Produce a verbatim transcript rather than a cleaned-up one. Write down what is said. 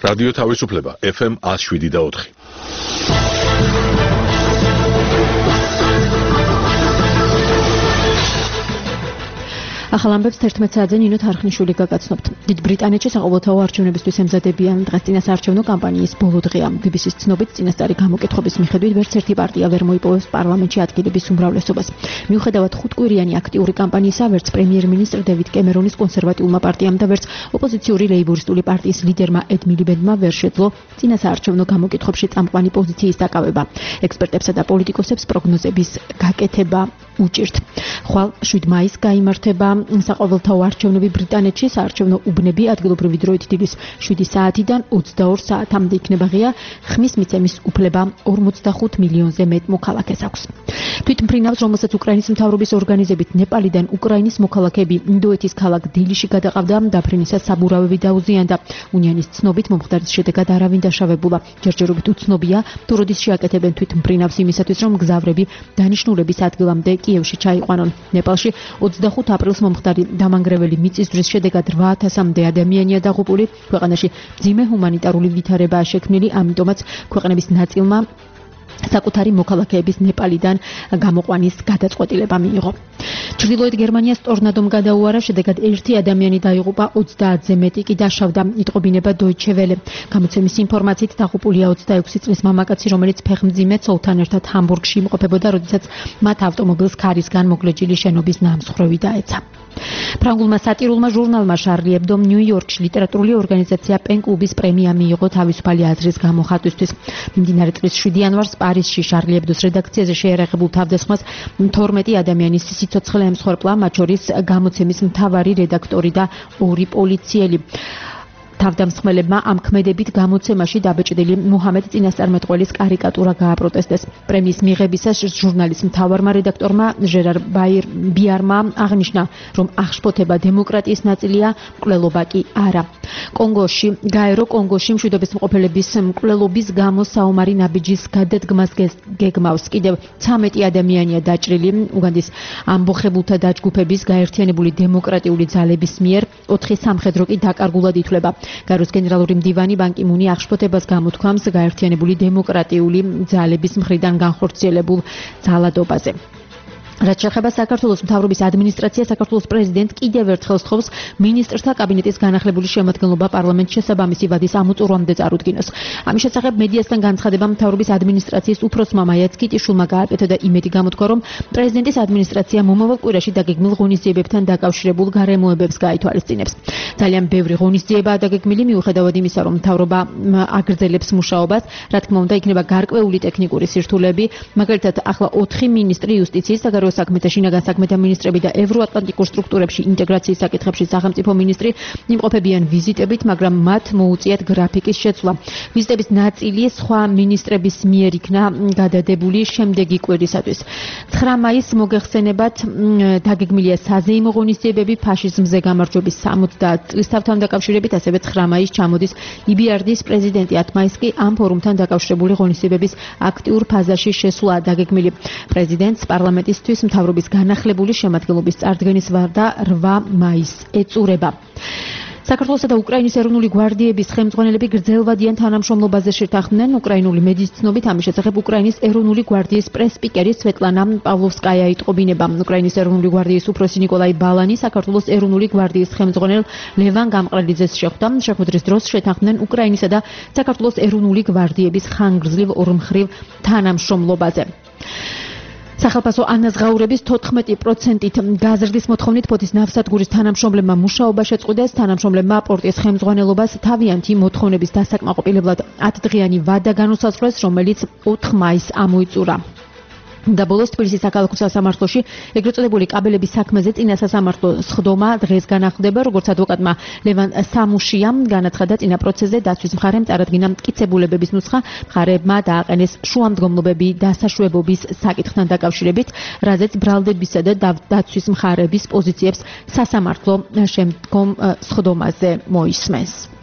რადიო თავისუფლება ეფ ემ one oh seven და four. ახალ ამბებს თერთმეტ საათზე ნინო თარხნიშვილი გაგაცნობთ. დიდ ბრიტანეთში საყოველთაო არჩევნებისთვის ემზადებიან დღეს წინასაარჩევნო კამპანიის ბოლო დღეა. ბი ბი სის ცნობით წინასწარი გამოკითხების მიხედვით ვერც ერთი პარტია ვერ მოიპოვებს პარლამენტში ადგილების უმრავლესობას. მიუხედავად ხუთკვირიანი აქტიური კამპანიისა, ვერც პრემიერ-მინისტრ დევიდ კემერონის კონსერვატიულმა პარტიამ და ვერც ოპოზიციური ლეიბორისტული პარტიის ლიდერმა ედ მილიბენდმა ვერ შეძლო წინასაარჩევნო გამოკითხვებში წამყვანი პოზიციის დაკავება. ექსპერტებსა და პოლიტიკოსებს პროგნოზების გაკეთება უჭირთ. ხვალ შვიდ მაისს გაიმართება საყოველთაო არჩევნები ბრიტანეთში. საარჩევნო უბნები ადგილობრივი დროით დილის შვიდი საათიდან ოცდაორ საათამდე იქნება ღია. ხმის მიცემის უფლება ორმოცდახუთ მილიონზე მეტ მოქალაქეს აქვს. თვითმფრინავს, რომელსაც უკრაინის მთავრობის ორგანიზებით ნეპალიდან უკრაინის მოქალაქეები ინდოეთის ქალაქ დილიში გადაყავდა, დაფრენისას საბურავები დაუზიანდა. უნიანის ცნობით მომხდარის შედეგად არავინ დაშავებულა. ჯერჯერობით უცნობია, თუ როდის შეაკეთებენ თვითმფრინავს იმისათვის, რომ მგზავრები დანიშნულების ადგილამდე კიევში ჩაიყვანონ. ნეპალში ოცდახუთ აპრილს მომხდარი დამანგრეველი მიწისძვრის შედეგად რვა ათასამდე ადამიანია დაღუპული. ქვეყანაში მძიმე ჰუმანიტარული ვითარებაა შექმნილი, ამიტომაც ქვეყნების ნაწილმა საკუთარი მოქალაქეების ნეპალიდან გამოყვანის გადაწყვეტილება მიიღო. ჩრდილოეთ გერმანიას ტორნადომ გადაუარა, შედეგად ერთი ადამიანი დაიღუპა, ოცდაათზე მეტი კი დაშავდა. იტყობინება დოიჩე ველე. გამოცემის ინფორმაციით დაღუპულია ოცდაექვსი წლის მამაკაცი, რომელიც ფეხმძიმე ცოლთან ერთად ჰამბურგში იმყოფებოდა, როდესაც მათ ავტომობილს ქარისგან მოგლეჯილი შენობის ნამსხვრევი დაეცა. ფრანგულმა სატირულმა ჟურნალმა შარლი ებდომ ნიუ-იორკში ლიტერატურული ორგანიზაცია პენ კლუბის პრემია მიიღო თავისუფალი აზრის გამოხატვისთვის. მიმდინარე წლის შვიდი იანვარს პარიზში შარლი ებდოს რედაქციაზე შეერაღებულ თავდასხმას თორმეტი ადამიანის სიცოცხლე ემსხვერპლა, მათ შორის გამოცემის მთავარი რედაქტორი და ორი პოლიციელი. თავდამსხმელებმა ამ ქმედებით გამოცემაში დაბეჭდილი მუჰამედ წინასწარმეტყველის კარიკატურა გააპროტესტეს. პრემიის მიღებისას ჟურნალის მთავარმა რედაქტორმა ჟერარ ბიარმა აღნიშნა, რომ აღშფოთება დემოკრატიის ნაწილია, მკვლელობა კი არა. კონგოში, გაერო კონგოში მშვიდობის მყოფელების მკვლელობის გამო საომარი ნაბიჯის გადადგმას გეგმავს. კიდევ ცამეტი ადამიანია დაჭრილი უგანდის ამბოხებულთა დაჯგუფების გაერთიანებული დემოკრატიული ძალების მიერ, ოთხი სამხედრო კი დაკარგულად ითვლება. გაროს გენერალური მდივანი ბან კი მუნი აღშფოთებას გამოთქვამს გაერთიანებული დემოკრატიული ძალების მხრიდან განხორციელებულ ძალადობაზე. რაც შეეხება საქართველოს მთავრობის ადმინისტრაციას, საქართველოს პრეზიდენტ კიდევ ერთხელ სთხოვს მინისტრთა კაბინეტის განახლებული შემადგენლობა პარლამენტში შესაბამისი ვადის ამოწურვამდე წარუდგინოს. ამის შესახებ მედიასთან განცხადება მთავრობის ადმინისტრაციის უფროსმა მაია ცკიტიშვილმა გააკეთა და იმედი გამოთქვა, რომ პრეზიდენტის ადმინისტრაცია მომავალ კვირაში დაგეგმილ ღონისძიებებთან დაკავშირებულ გარემოებებს გაითვალისწინებს. ძალიან ბევრი ღონისძიებაა დაგეგმილი, მიუხედავად იმისა, რომ მთავრობა აგრძელებს მუშაობას, რა თქმა უნდა, იქნება გარკვეული ტექნიკური სირთულეები, მაგალითად, ახლა ოთხი მინისტრი იუსტიციის, საგარეო საქმეთა, შინაგან საქმეთა მინისტრები და ევროატლანტიკურ სტრუქტურებში ინტეგრაციის საკითხებში სახელმწიფო მინისტრი იმყოფებიან ვიზიტებით, მაგრამ მათ მოუწიათ გრაფიკის შეცვლა. ვიზიტების ნაწილი სხვა მინისტრების მიერ იქნა გადადებული შემდეგი კვირისათვის. ცხრა მაისს მოგეხსენებათ დაგეგმილია საზეიმო ღონისძიებები ფაშიზმზე გამარჯვების სამოცდაათ წლისთავთან დაკავშირებით, ასევე ცხრა მაისს ჩამოდის ი ბი არ დის პრეზიდენტი, ათ მაისს კი ამ ფორუმთან დაკავშირებული ღონისძიებების აქტიურ ფაზაში შესვლა დაგეგმილი. პრეზიდენტს პარლამენტისთვის მთავრობის განახლებული შემადგენლობის წარდგენის ვარდა რვა მაისს ეწურება. საქართველოსა და უკრაინის ეროვნული გვარდიების ხელმძღვანელები გრძელვადიან თანამშრომლობაზე შეთანხმდნენ. უკრაინული მედიის ცნობით ამის შესახებ უკრაინის ეროვნული გვარდიის პრეს-სპიკერი სვეტლანა პავლოვსკაია იტყობინება. უკრაინის ეროვნული გვარდიის უფროსი ნიკოლაი ბალანი საქართველოს ეროვნული გვარდიის ხელმძღვანელ ლევან გამყრელიძეს შეხვდა. შეხვედრის დროს შეთანხმდნენ უკრაინისა და საქართველოს ეროვნული გვარდიების ხანგრძლივ ორმხრივ თანამშრომლობაზე. სახელმწიფო ანაზღაურების თოთხმეტი პროცენტით გაზრდის მოთხოვნით ფოთის ნავსადგურის თანამშრომლებმა მუშაობა შეწყვიტეს. თანამშრომლებმა პორტის ხელმძღვანელობას თავიანთი მოთხოვნების დასაკმაყოფილებლად ათდღიანი ვადა განუსაზღვრეს, რომელიც ოთხ მაისს ამოიწურა. და ბოლოს თბილისის საქალაქო სასამართლოში ეგრეთ წოდებული კაბელების საქმეზე წინა სასამართლო სხდომა დღეს განახლდება. როგორც ადვოკატმა ლევან სამუშიამ განაცხადა, წინა პროცესზე დაცვის მხარემ წარადგინა მტკიცებულებების ნუსხა, მხარეებმა დააყენეს შუამდგომლობები დასაშვებობის საკითხთან დაკავშირებით, რაზეც ბრალდებისა და დაცვის მხარეების პოზიციებს სასამართლო შემდგომ სხდომაზე მოისმენს.